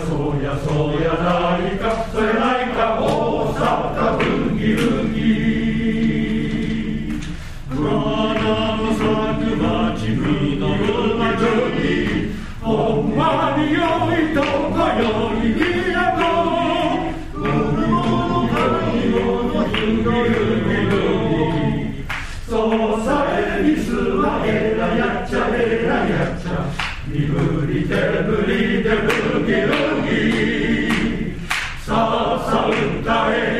そうやそうやないかそやないか大阪ブギウギ花の咲く街みの街にほんまに良いとこよりにやろう物買い物ひどいそうさえミスはえらやっちゃえらやっちゃ身振り手振りでブギウギさあさあ歌え